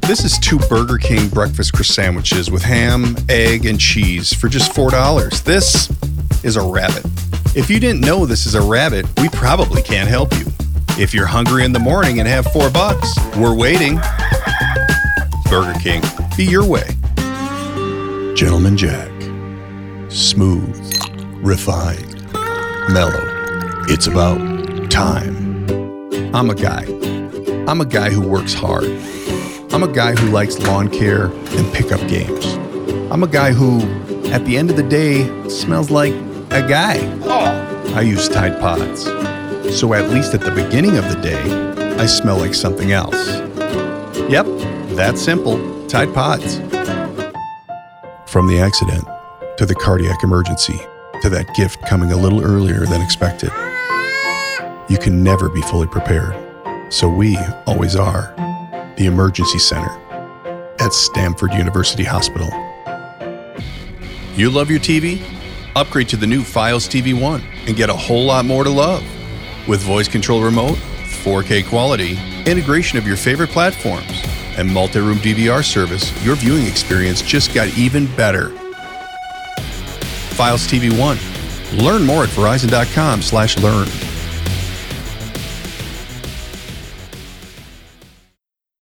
This is 2 Burger King breakfast crust sandwiches with ham, egg, and cheese for just $4. This is a rabbit. If you didn't know this is a rabbit, we probably can't help you. If you're hungry in the morning and have $4, we're waiting. Burger King, be your way. Gentleman Jack. Smooth, refined, mellowed. It's about time. I'm a guy who works hard. I'm a guy who likes lawn care and pickup games. I'm a guy who, at the end of the day, smells like a guy. I use Tide Pods. So at least at the beginning of the day, I smell like something else. Yep, that's simple. Tide Pods. From the accident, to the cardiac emergency, to that gift coming a little earlier than expected. You can never be fully prepared. So we always are. The Emergency Center at Stanford University Hospital. You love your TV? Upgrade to the new Fios TV 1 and get a whole lot more to love. With voice control remote, 4K quality, integration of your favorite platforms, and multi-room DVR service, your viewing experience just got even better. Fios TV 1. Learn more at verizon.com/learn.